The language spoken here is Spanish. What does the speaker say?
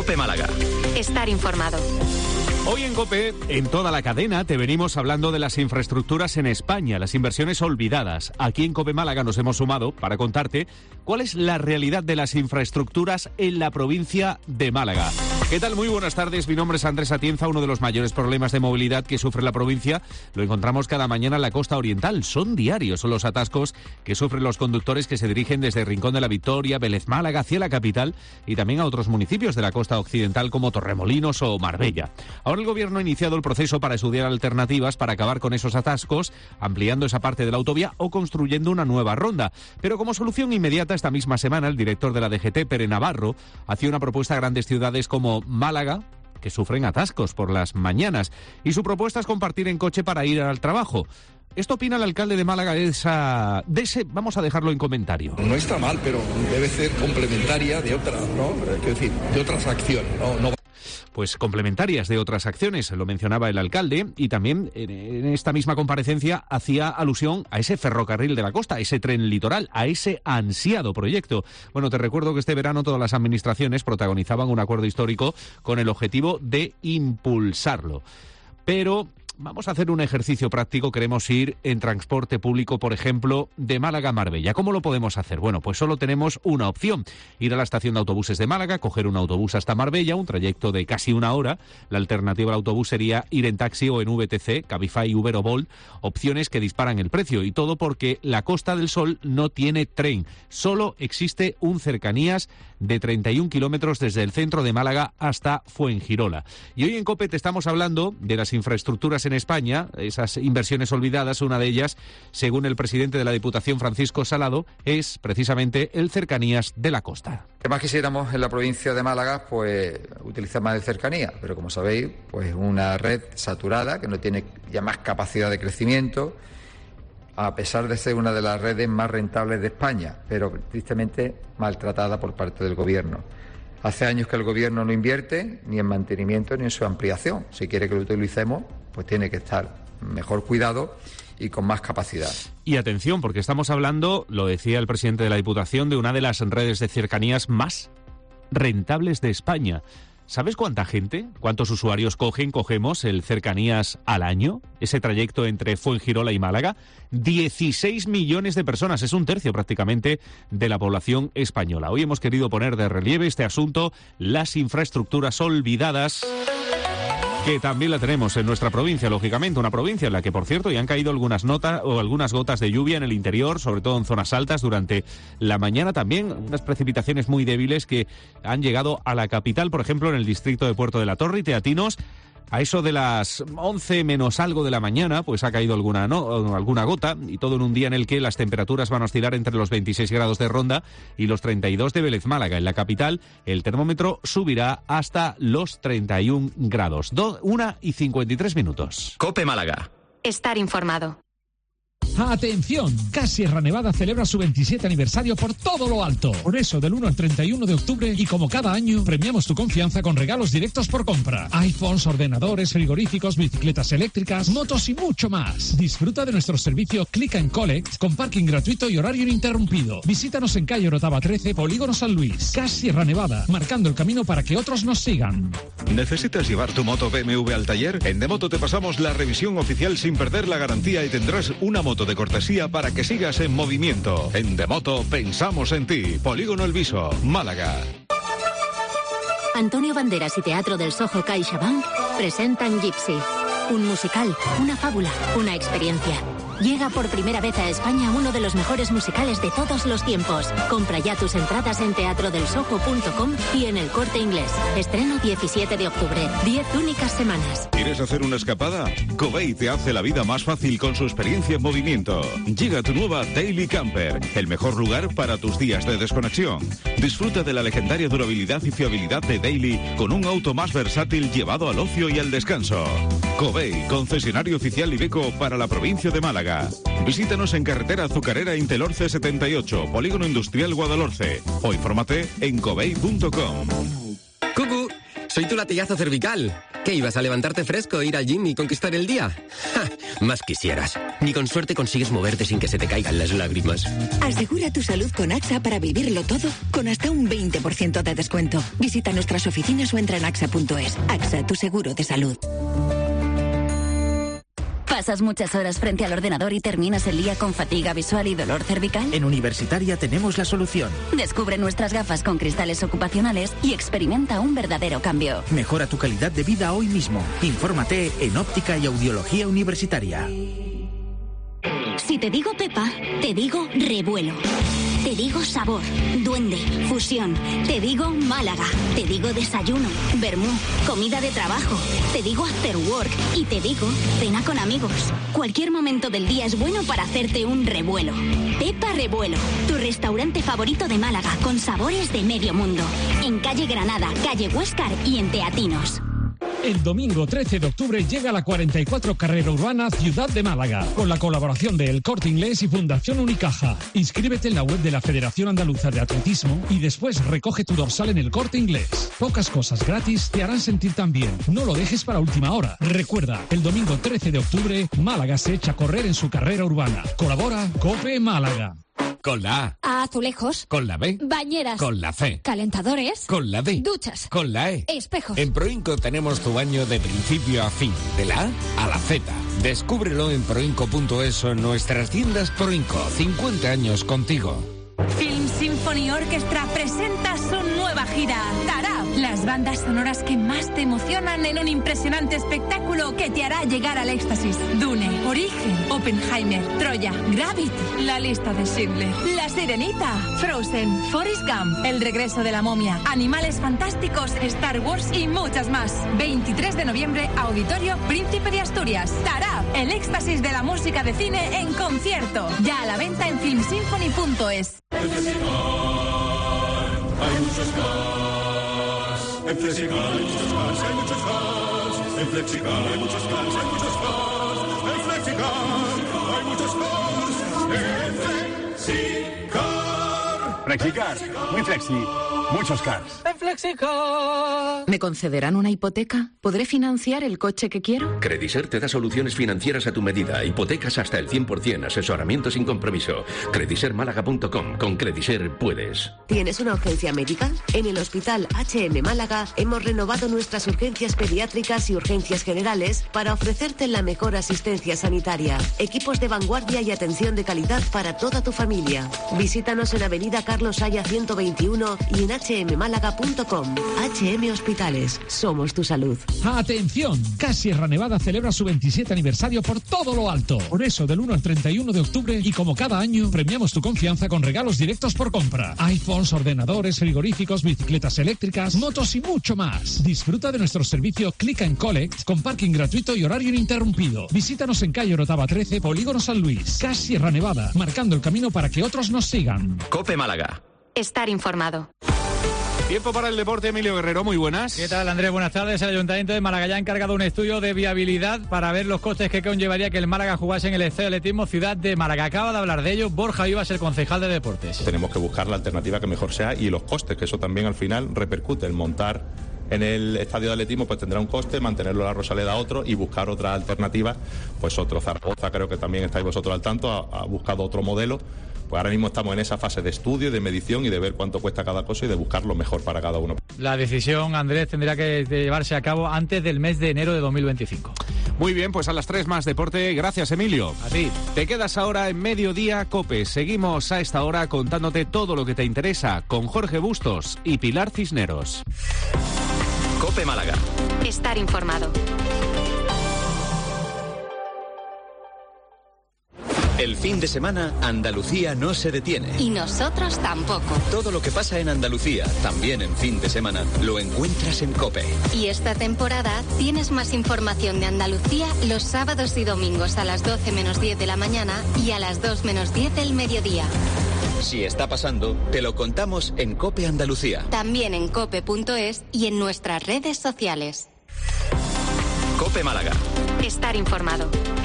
COPE Málaga. Estar informado. Hoy en COPE, en toda la cadena, te venimos hablando de las infraestructuras en España, las inversiones olvidadas. Aquí en COPE Málaga nos hemos sumado para contarte cuál es la realidad de las infraestructuras en la provincia de Málaga. ¿Qué tal? Muy buenas tardes. Mi nombre es Andrés Atienza. Uno de los mayores problemas de movilidad que sufre la provincia lo encontramos cada mañana en la costa oriental. Son diarios los atascos que sufren los conductores que se dirigen desde Rincón de la Victoria, Vélez Málaga, hacia la capital y también a otros municipios de la costa occidental como Torremolinos o Marbella. Ahora el Gobierno ha iniciado el proceso para estudiar alternativas para acabar con esos atascos, ampliando esa parte de la autovía o construyendo una nueva ronda. Pero como solución inmediata, esta misma semana, el director de la DGT, Pere Navarro, hacía una propuesta a grandes ciudades como Málaga, que sufren atascos por las mañanas, y su propuesta es compartir en coche para ir al trabajo. Esto opina el alcalde de Málaga de ese, vamos a dejarlo en comentario. No está mal, pero debe ser complementaria de otras, ¿no? Quiero decir, de otras acciones, ¿no? Pues complementarias de otras acciones, lo mencionaba el alcalde, y también en esta misma comparecencia hacía alusión a ese ferrocarril de la costa, a ese tren litoral, a ese ansiado proyecto. Bueno, te recuerdo que este verano todas las administraciones protagonizaban un acuerdo histórico con el objetivo de impulsarlo. Pero vamos a hacer un ejercicio práctico. Queremos ir en transporte público, por ejemplo, de Málaga a Marbella. ¿Cómo lo podemos hacer? Bueno, pues solo tenemos una opción. Ir a la estación de autobuses de Málaga, coger un autobús hasta Marbella, un trayecto de casi una hora. La alternativa al autobús sería ir en taxi o en VTC, Cabify, Uber o Bolt, opciones que disparan el precio. Y todo porque la Costa del Sol no tiene tren. Solo existe un cercanías de 31 kilómetros desde el centro de Málaga hasta Fuengirola. Y hoy en COPE te estamos hablando de las infraestructuras en España, esas inversiones olvidadas. Una de ellas, según el presidente de la Diputación, Francisco Salado, es precisamente el cercanías de la costa. ¿Qué más quisiéramos en la provincia de Málaga? Pues utilizar más de cercanía, pero como sabéis, pues una red saturada que no tiene ya más capacidad de crecimiento, a pesar de ser una de las redes más rentables de España, pero tristemente maltratada por parte del Gobierno. Hace años que el Gobierno no invierte ni en mantenimiento ni en su ampliación. Si quiere que lo utilicemos, pues tiene que estar mejor cuidado y con más capacidad. Y atención, porque estamos hablando, lo decía el presidente de la Diputación, de una de las redes de cercanías más rentables de España. ¿Sabes cuánta gente, cuántos usuarios cogemos el cercanías al año? Ese trayecto entre Fuengirola y Málaga. 16 millones de personas, es un tercio prácticamente de la población española. Hoy hemos querido poner de relieve este asunto, las infraestructuras olvidadas, que también la tenemos en nuestra provincia, lógicamente, una provincia en la que, por cierto, ya han caído algunas gotas de lluvia en el interior, sobre todo en zonas altas durante la mañana, también unas precipitaciones muy débiles que han llegado a la capital, por ejemplo, en el distrito de Puerto de la Torre y Teatinos. A eso de las 11 menos algo de la mañana, pues ha caído alguna gota, y todo en un día en el que las temperaturas van a oscilar entre los 26 grados de Ronda y los 32 de Vélez Málaga. En la capital, el termómetro subirá hasta los 31 grados. 1:53. COPE Málaga. Estar informado. ¡Atención! Sierra Nevada celebra su 27 aniversario por todo lo alto. Por eso, del 1 al 31 de octubre, y como cada año, premiamos tu confianza con regalos directos por compra. iPhones, ordenadores, frigoríficos, bicicletas eléctricas, motos y mucho más. Disfruta de nuestro servicio Click and Collect con parking gratuito y horario ininterrumpido. Visítanos en calle Orotava 13, Polígono San Luis. Sierra Nevada, marcando el camino para que otros nos sigan. ¿Necesitas llevar tu moto BMW al taller? En Demoto te pasamos la revisión oficial sin perder la garantía y tendrás una moto de cortesía para que sigas en movimiento. En Demoto pensamos en ti. Polígono El Viso, Málaga. Antonio Banderas y Teatro del Soho CaixaBank presentan Gypsy. Un musical, una fábula, una experiencia. Llega por primera vez a España uno de los mejores musicales de todos los tiempos. Compra ya tus entradas en teatrodelsoho.com y en El Corte Inglés. Estreno 17 de octubre. 10 únicas semanas. ¿Quieres hacer una escapada? Covey te hace la vida más fácil con su experiencia en movimiento. Llega tu nueva Daily Camper, el mejor lugar para tus días de desconexión. Disfruta de la legendaria durabilidad y fiabilidad de Daily con un auto más versátil llevado al ocio y al descanso. Covey, concesionario oficial Iveco para la provincia de Málaga. Visítanos en carretera Azucarera Intelorce 78, Polígono Industrial Guadalhorce, o infórmate en covey.com. ¡Cucú! Soy tu latigazo cervical. ¿Qué, ibas a levantarte fresco, ir al gym y conquistar el día? ¡Ja! Más quisieras. Ni con suerte consigues moverte sin que se te caigan las lágrimas. Asegura tu salud con AXA para vivirlo todo con hasta un 20% de descuento. Visita nuestras oficinas o entra en AXA.es. AXA, tu seguro de salud. ¿Pasas muchas horas frente al ordenador y terminas el día con fatiga visual y dolor cervical? En Universitaria tenemos la solución. Descubre nuestras gafas con cristales ocupacionales y experimenta un verdadero cambio. Mejora tu calidad de vida hoy mismo. Infórmate en Óptica y Audiología Universitaria. Si te digo Pepa, te digo revuelo. Te digo sabor, duende, fusión. Te digo Málaga. Te digo desayuno, vermú, comida de trabajo. Te digo after work y te digo cena con amigos. Cualquier momento del día es bueno para hacerte un revuelo. Pepa Revuelo, tu restaurante favorito de Málaga con sabores de medio mundo. En calle Granada, calle Huéscar y en Teatinos. El domingo 13 de octubre llega la 44 Carrera Urbana Ciudad de Málaga, con la colaboración de El Corte Inglés y Fundación Unicaja. Inscríbete en la web de la Federación Andaluza de Atletismo y después recoge tu dorsal en El Corte Inglés. Pocas cosas gratis te harán sentir tan bien. No lo dejes para última hora. Recuerda, el domingo 13 de octubre, Málaga se echa a correr en su carrera urbana. Colabora COPE Málaga. Con la A. Azulejos. Con la B. Bañeras. Con la C. Calentadores. Con la D. Duchas. Con la E. Espejos. En Proinco tenemos tu baño de principio a fin, de la A a la Z. Descúbrelo en proinco.es o en nuestras tiendas Proinco. 50 años contigo. Film Symphony Orchestra presenta su nueva gira, Tarab. Las bandas sonoras que más te emocionan en un impresionante espectáculo que te hará llegar al éxtasis. Dune, Origen, Oppenheimer, Troya, Gravity, La lista de Schindler, La Sirenita, Frozen, Forrest Gump, El regreso de la momia, Animales fantásticos, Star Wars y muchas más. 23 de noviembre, Auditorio Príncipe de Asturias. Tarab, el éxtasis de la música de cine en concierto. Ya a la venta en filmsymphony.es. En Flexicar hay muchos cars. En Flexicar hay muchos cars, hay muchos cars. En Flexicar hay muchos cars, hay muchos cars. En Flexicar hay muchos cars. En Flexicar. Flexicar, muy flexi, muchos cars. En Flexicar. ¿Me concederán una hipoteca? ¿Podré financiar el coche que quiero? Crediser te da soluciones financieras a tu medida, hipotecas hasta el 100%, asesoramiento sin compromiso. Credisermálaga.com, con Crediser puedes. ¿Tienes una urgencia médica? En el Hospital HM Málaga hemos renovado nuestras urgencias pediátricas y urgencias generales para ofrecerte la mejor asistencia sanitaria. Equipos de vanguardia y atención de calidad para toda tu familia. Visítanos en Avenida Carlos Haya 121 y en hmmálaga.com. HM Hospitales, somos tu salud. ¡Atención! Sierra Nevada celebra su 27 aniversario por todo lo alto. Por eso, del 1 al 31 de octubre, y como cada año, premiamos tu confianza con regalos directos por compra. iPhones, ordenadores, frigoríficos, bicicletas eléctricas, motos y mucho más. Disfruta de nuestro servicio Click and Collect con parking gratuito y horario ininterrumpido. Visítanos en calle Orotava 13, Polígono San Luis. Sierra Nevada, marcando el camino para que otros nos sigan. COPE Málaga. Estar informado. Tiempo para el deporte, Emilio Guerrero, muy buenas. ¿Qué tal, Andrés? Buenas tardes. El Ayuntamiento de Málaga ya ha encargado un estudio de viabilidad para ver los costes que conllevaría que el Málaga jugase en el Estadio de Atletismo Ciudad de Málaga. Acaba de hablar de ello Borja Vivas, el concejal de Deportes. Tenemos que buscar la alternativa que mejor sea y los costes, que eso también al final repercute. El montar en el estadio de atletismo pues tendrá un coste, mantenerlo en la Rosaleda otro y buscar otra alternativa, pues otro. Zaragoza, creo que también estáis vosotros al tanto, ha buscado otro modelo. Pues ahora mismo estamos en esa fase de estudio, de medición y de ver cuánto cuesta cada cosa y de buscar lo mejor para cada uno. La decisión, Andrés, tendría que llevarse a cabo antes del mes de enero de 2025. Muy bien, pues a las 3 más deporte. Gracias, Emilio. A ti. Te quedas ahora en Mediodía COPE. Seguimos a esta hora contándote todo lo que te interesa con Jorge Bustos y Pilar Cisneros. COPE Málaga. Estar informado. El fin de semana, Andalucía no se detiene. Y nosotros tampoco. Todo lo que pasa en Andalucía, también en fin de semana, lo encuentras en COPE. Y esta temporada tienes más información de Andalucía los sábados y domingos a las 12 menos 10 de la mañana y a las 2 menos 10 del mediodía. Si está pasando, te lo contamos en COPE Andalucía. También en cope.es y en nuestras redes sociales. COPE Málaga. Estar informado.